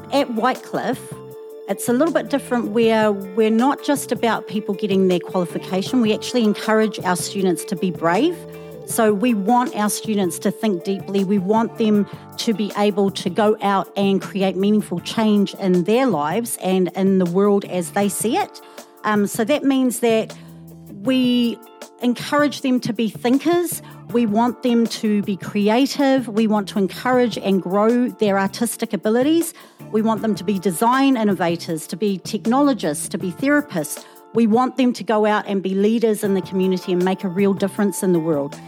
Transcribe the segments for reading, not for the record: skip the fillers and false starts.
At Whitecliffe, it's a little bit different where we're not just about people getting their qualification. We actually encourage our students to be brave. So we want our students to think deeply. We want them to be able to go out and create meaningful change in their lives and in the world as they see it. So that means that we encourage them to be thinkers. We want them to be creative. We want to encourage and grow their artistic abilities. We want them to be design innovators, to be technologists, to be therapists. We want them to go out and be leaders in the community and make a real difference in the world.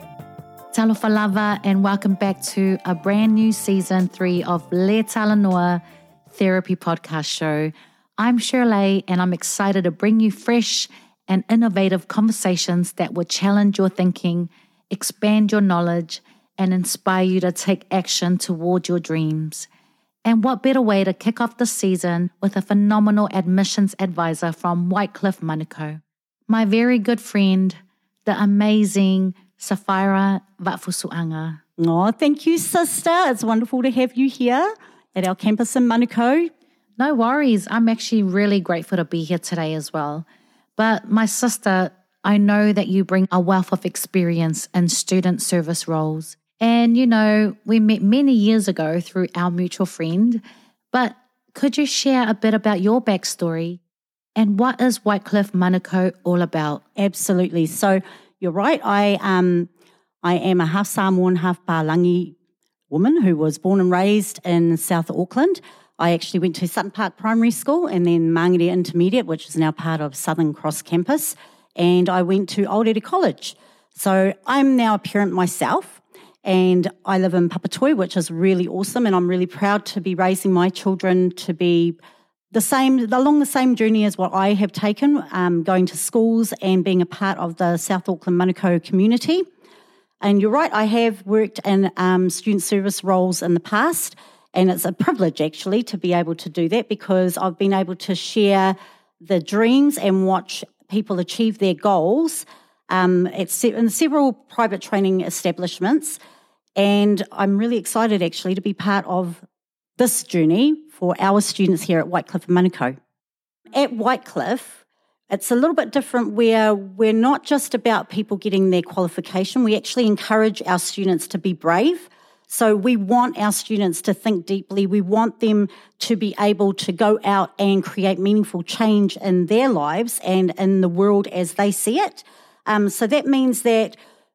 Talofa lava, and welcome back to a brand new season 3 of Le Talanoa Therapy Podcast Show. I'm Shirley, and I'm excited to bring you fresh and innovative conversations that will challenge your thinking, expand your knowledge, and inspire you to take action toward your dreams. And what better way to kick off the season with a phenomenal admissions advisor from Whitecliffe, Manukau. My very good friend, the amazing Safira Vatfusuanga. Oh, thank you, sister. It's wonderful to have you here at our campus in Manukau. No worries. I'm actually really grateful to be here today as well. But my sister, I know that you bring a wealth of experience in student service roles. And, you know, we met many years ago through our mutual friend. But could you share a bit about your backstory? And what is Whitecliffe Manukau all about? Absolutely. So you're right. I am a half Samoan, half Palangi woman who was born and raised in South Auckland. I actually went to Sutton Park Primary School and then Māngere Intermediate, which is now part of Southern Cross Campus, and I went to Aotearoa College. So I'm now a parent myself, and I live in Papatoi, which is really awesome, and I'm really proud to be raising my children to be along the same journey as what I have taken, going to schools and being a part of the South Auckland Manukau community. And you're right, I have worked in student service roles in the past, and it's a privilege actually to be able to do that because I've been able to share the dreams and watch people achieve their goals in several private training establishments. And I'm really excited actually to be part of this journey for our students here at Whitecliffe and Manukau. At Whitecliffe, it's a little bit different where we're not just about people getting their qualification. We actually encourage our students to be brave. So we want our students to think deeply. We want them to be able to go out and create meaningful change in their lives and in the world as they see it. So that means that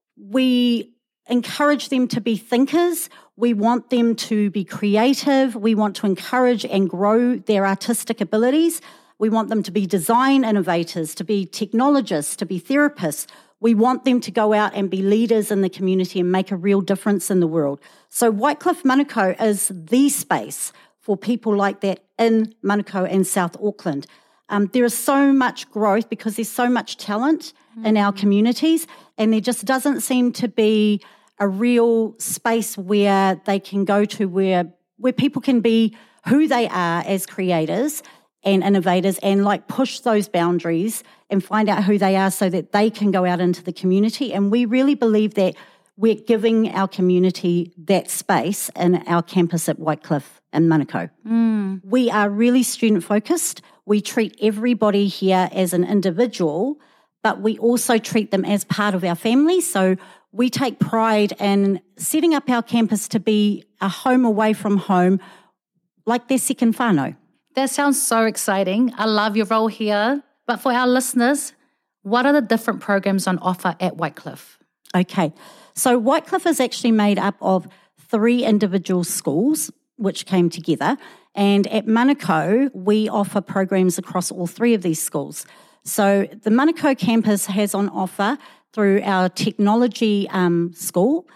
we encourage them to be thinkers. We want them to be creative. We want to encourage and grow their artistic abilities. We want them to be design innovators, to be technologists, to be therapists. We want them to go out and be leaders in the community and make a real difference in the world. So Whitecliffe Manukau is the space for people like that in Manukau and South Auckland. There is so much growth because there's so much talent in our communities, and there just doesn't seem to be a real space where they can go to where people can be who they are as creators and innovators and like push those boundaries and find out who they are so that they can go out into the community. And we really believe that we're giving our community that space in our campus at Whitecliffe and Manukau. We are really student focused. We treat everybody here as an individual, but we also treat them as part of our family. So we take pride in setting up our campus to be a home away from home, like their second whānau. That sounds so exciting. I love your role here. But for our listeners, what are the different programs on offer at Whitecliffe? Okay, so Whitecliffe is actually made up of 3 individual schools which came together. And at Manukau, we offer programs across all 3 of these schools. So the Manukau campus has on offer through our technology school,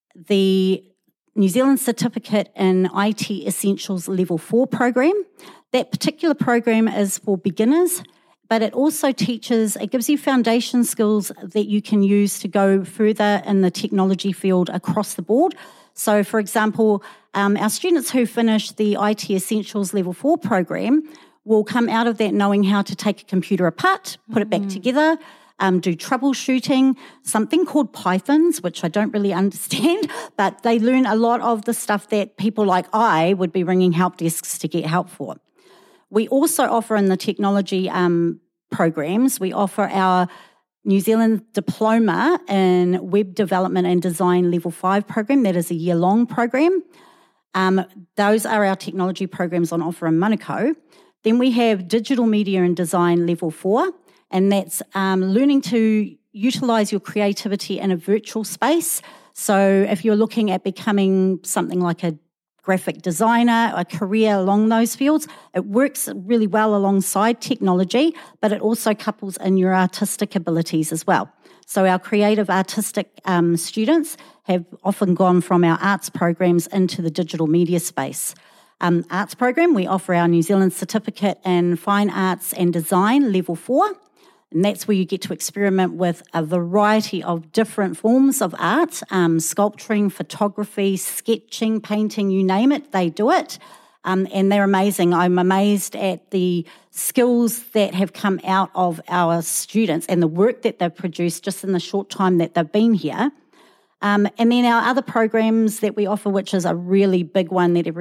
the New Zealand Certificate in IT Essentials Level 4 program. That particular program is for beginners, but it also it gives you foundation skills that you can use to go further in the technology field across the board. So, for example, our students who finish the IT Essentials Level 4 program will come out of that knowing how to take a computer apart, put it back together, do troubleshooting, something called Pythons, which I don't really understand, but they learn a lot of the stuff that people like I would be ringing help desks to get help for. We also offer in the technology programs, we offer our New Zealand Diploma in Web Development and Design Level 5 program. That is a year-long program. Those are our technology programs on offer in Manukau. Then we have Digital Media and Design Level 4, and that's learning to utilise your creativity in a virtual space. So if you're looking at becoming something like a graphic designer, a career along those fields, it works really well alongside technology, but it also couples in your artistic abilities as well. So our creative artistic students have often gone from our arts programs into the digital media space. Arts program, we offer our New Zealand Certificate in Fine Arts and Design Level 4, and that's where you get to experiment with a variety of different forms of art, sculpturing, photography, sketching, painting, you name it, they do it. And they're amazing. I'm amazed at the skills that have come out of our students and the work that they've produced just in the short time that they've been here. And then our other programs that we offer, which is a really big one that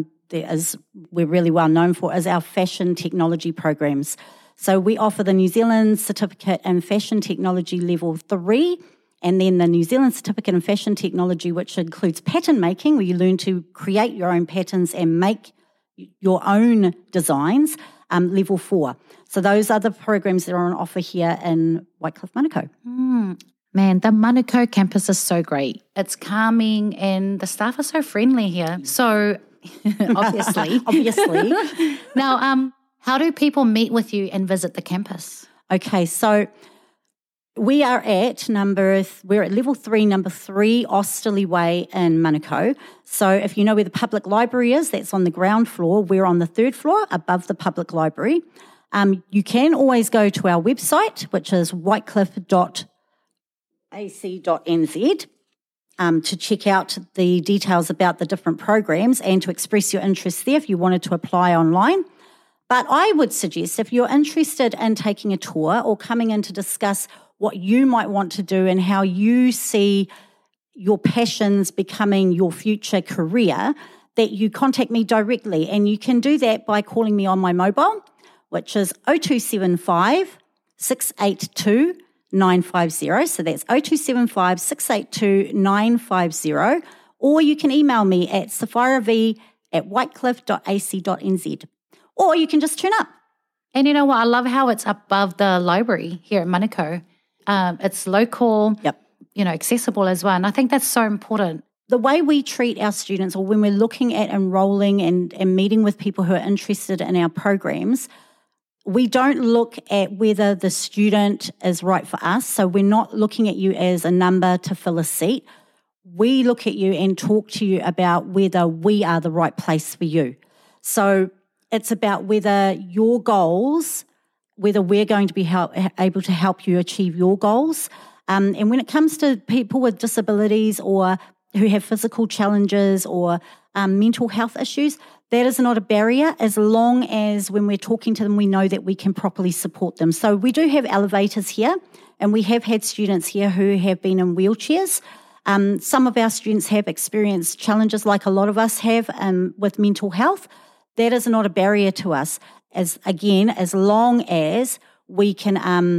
we're really well known for, is our fashion technology programs. So we offer the New Zealand Certificate in Fashion Technology Level 3, and then the New Zealand Certificate in Fashion Technology, which includes pattern making, where you learn to create your own patterns and make your own designs, Level 4. So those are the programs that are on offer here in Whitecliff, Manukau. Man, the Manukau campus is so great. It's calming and the staff are so friendly here. So, obviously. Now, how do people meet with you and visit the campus? Okay, so we are at we're at Level 3, number 3, Osterley Way in Manukau. So if you know where the public library is, that's on the ground floor. We're on the 3rd floor above the public library. You can always go to our website, which is whitecliff.ac.nz, to check out the details about the different programs and to express your interest there if you wanted to apply online. But I would suggest if you're interested in taking a tour or coming in to discuss what you might want to do and how you see your passions becoming your future career, that you contact me directly. And you can do that by calling me on my mobile, which is 0275 682 950. So that's 0275 682 950. Or you can email me at saphirav@whitecliff.ac.nz. Or you can just turn up. And you know what? I love how it's above the library here at Manukau. It's local, accessible as well. And I think that's so important. The way we treat our students, or when we're looking at enrolling and meeting with people who are interested in our programs, we don't look at whether the student is right for us. So we're not looking at you as a number to fill a seat. We look at you and talk to you about whether we are the right place for you. So it's about whether your goals, whether we're going to be able to help you achieve your goals. And when it comes to people with disabilities or who have physical challenges or mental health issues, that is not a barrier as long as when we're talking to them, we know that we can properly support them. So we do have elevators here, and we have had students here who have been in wheelchairs. Some of our students have experienced challenges like a lot of us have with mental health. That is not a barrier to us, as long as we can,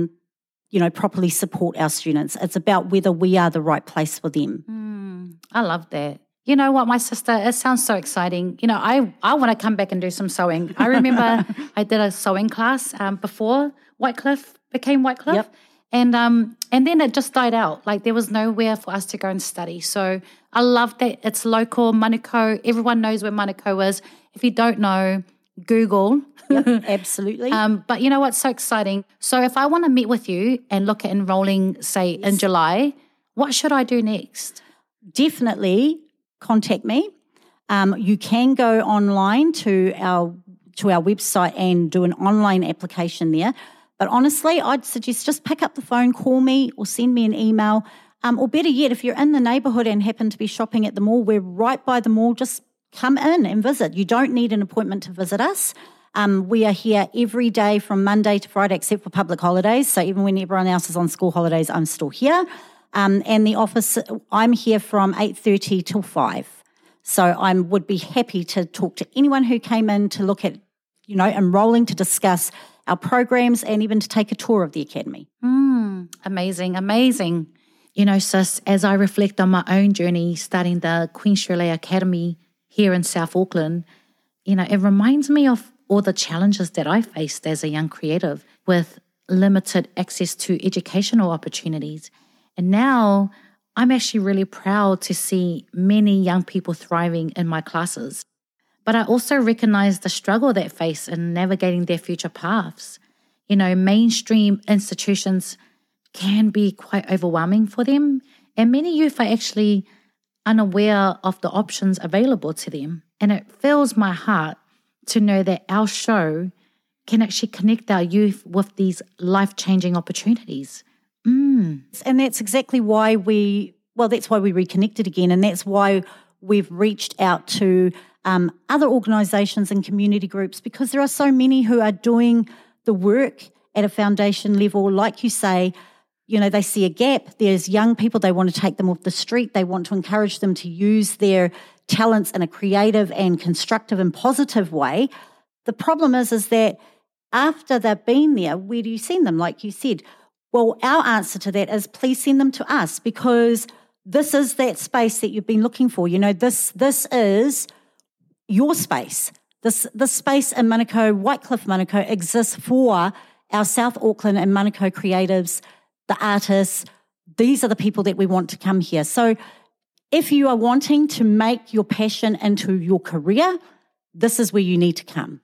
properly support our students. It's about whether we are the right place for them. I love that. You know what, my sister, it sounds so exciting. You know, I want to come back and do some sewing. I remember I did a sewing class before Whitecliff became Whitecliff. Yep. And then it just died out. Like there was nowhere for us to go and study. So I love that it's local, Manukau. Everyone knows where Manukau is. If you don't know, Google. Yep, absolutely. But you know what's so exciting? So if I want to meet with you and look at enrolling, say, in July, what should I do next? Definitely contact me. You can go online to our website and do an online application there. But honestly, I'd suggest just pick up the phone, call me or send me an email. Or better yet, if you're in the neighbourhood and happen to be shopping at the mall, we're right by the mall. Just come in and visit. You don't need an appointment to visit us. We are here every day from Monday to Friday except for public holidays. So even when everyone else is on school holidays, I'm still here. And the office, I'm here from 8:30 till 5. So I would be happy to talk to anyone who came in to look at, enrolling, to discuss our programs and even to take a tour of the academy. Amazing, amazing. Sis, as I reflect on my own journey starting the Queen Shirley Academy here in South Auckland, it reminds me of all the challenges that I faced as a young creative with limited access to educational opportunities. And now I'm actually really proud to see many young people thriving in my classes. But I also recognize the struggle they face in navigating their future paths. Mainstream institutions can be quite overwhelming for them, and many youth are actually unaware of the options available to them. And it fills my heart to know that our show can actually connect our youth with these life-changing opportunities. And that's exactly why that's why we reconnected again, and that's why we've reached out to other organisations and community groups, because there are so many who are doing the work at a foundation level. Like you say, they see a gap. There's young people, they want to take them off the street. They want to encourage them to use their talents in a creative and constructive and positive way. The problem is that after they've been there, where do you send them? Like you said, well, our answer to that is please send them to us, because this is that space that you've been looking for. This is your space. This space in Manukau, Whitecliff Manukau, exists for our South Auckland and Manukau creatives, the artists. These are the people that we want to come here. So if you are wanting to make your passion into your career, this is where you need to come.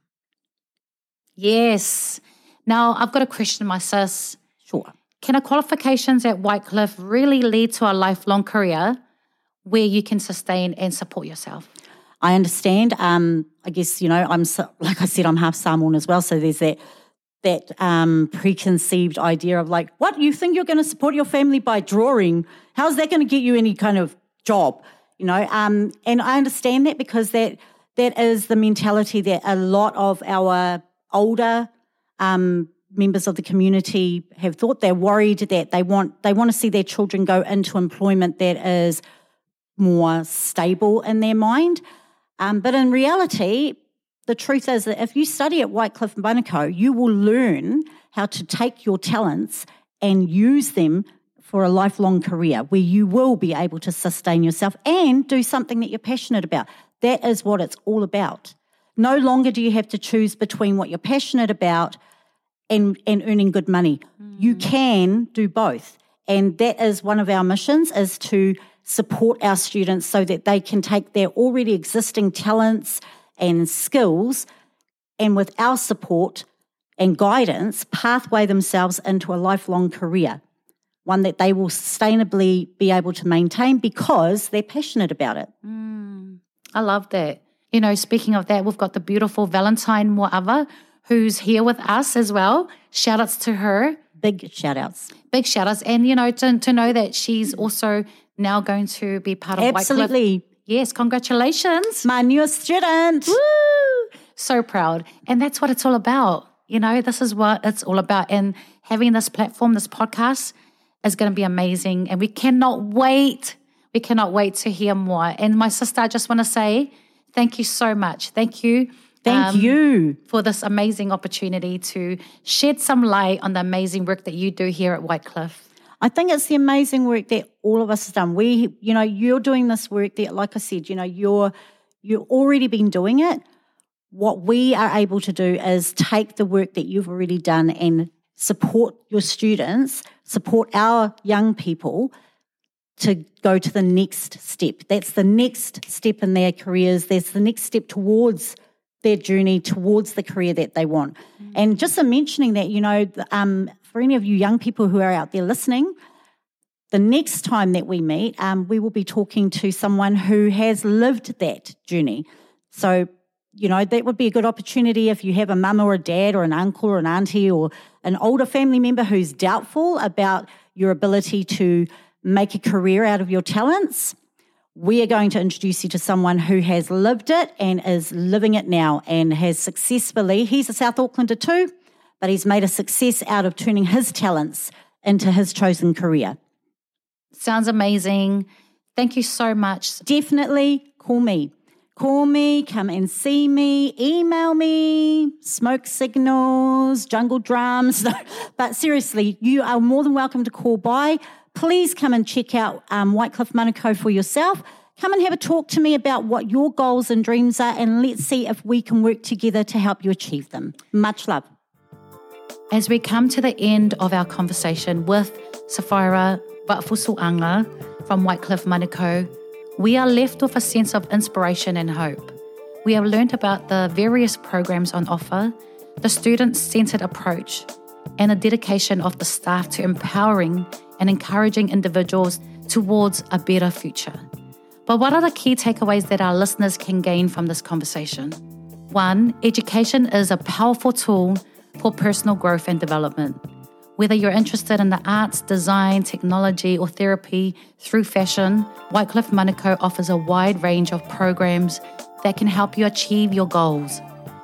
Yes. Now, I've got a question, my sis. Sure. Can our qualifications at Whitecliff really lead to a lifelong career where you can sustain and support yourself? I understand. I guess, like I said, I'm half Samoan as well. So there's that preconceived idea of like, what, you think you're going to support your family by drawing? How's that going to get you any kind of job? And I understand that, because that is the mentality that a lot of our older members of the community have thought. They're worried that they want to see their children go into employment that is more stable in their mind. But in reality, the truth is that if you study at Whitecliff Manukau, you will learn how to take your talents and use them for a lifelong career where you will be able to sustain yourself and do something that you're passionate about. That is what it's all about. No longer do you have to choose between what you're passionate about and earning good money. You can do both. And that is one of our missions, is to support our students so that they can take their already existing talents and skills, and with our support and guidance, pathway themselves into a lifelong career, one that they will sustainably be able to maintain because they're passionate about it. I love that. Speaking of that, we've got the beautiful Valentine Mo'ava, who's here with us as well. Shout outs to her. Big shout outs. Big shout outs. And, to know that she's also now going to be part of Whitecliff. Absolutely. Yes, congratulations. My newest student. Woo! So proud. And that's what it's all about. This is what it's all about. And having this platform, this podcast, is going to be amazing. And we cannot wait. We cannot wait to hear more. And my sister, I just want to say thank you so much. Thank you. Thank you for this amazing opportunity to shed some light on the amazing work that you do here at Whitecliff. I think it's the amazing work that all of us have done. You're doing this work that, like I said, you've already been doing it. What we are able to do is take the work that you've already done and support your students, support our young people to go to the next step. That's the next step in their careers. That's the next step towards their journey, towards the career that they want. And just in mentioning that, for any of you young people who are out there listening, the next time that we meet, we will be talking to someone who has lived that journey. So, that would be a good opportunity if you have a mum or a dad or an uncle or an auntie or an older family member who's doubtful about your ability to make a career out of your talents. we are going to introduce you to someone who has lived it and is living it now and has successfully, he's a South Aucklander too, but he's made a success out of turning his talents into his chosen career. Sounds amazing. Thank you so much. Definitely call me. Call me, come and see me, email me, smoke signals, jungle drums. But seriously, you are more than welcome to call by. Please come and check out Whitecliff Manukau for yourself. Come and have a talk to me about what your goals and dreams are, and let's see if we can work together to help you achieve them. Much love. As we come to the end of our conversation with Sapphira Vatfusuanga from Whitecliff Manukau, we are left with a sense of inspiration and hope. We have learned about the various programs on offer, the student-centered approach, and the dedication of the staff to empowering and encouraging individuals towards a better future. But what are the key takeaways that our listeners can gain from this conversation? 1, education is a powerful tool for personal growth and development. Whether you're interested in the arts, design, technology, or therapy through fashion, Whitecliff Manukau offers a wide range of programs that can help you achieve your goals.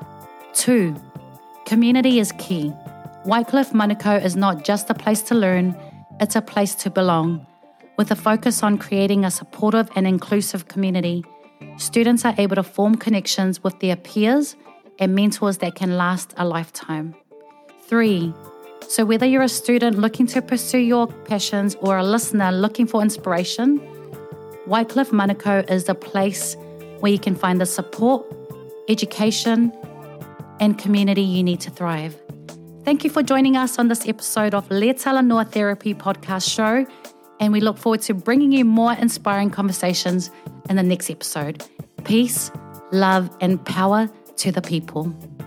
2, community is key. Whitecliff Manukau is not just a place to learn, it's a place to belong. With a focus on creating a supportive and inclusive community, students are able to form connections with their peers and mentors that can last a lifetime. 3, so whether you're a student looking to pursue your passions or a listener looking for inspiration, Whitecliff Manukau is the place where you can find the support, education, and community you need to thrive. Thank you for joining us on this episode of Le Talanoa Therapy podcast show, and we look forward to bringing you more inspiring conversations in the next episode. Peace, love, and power to the people.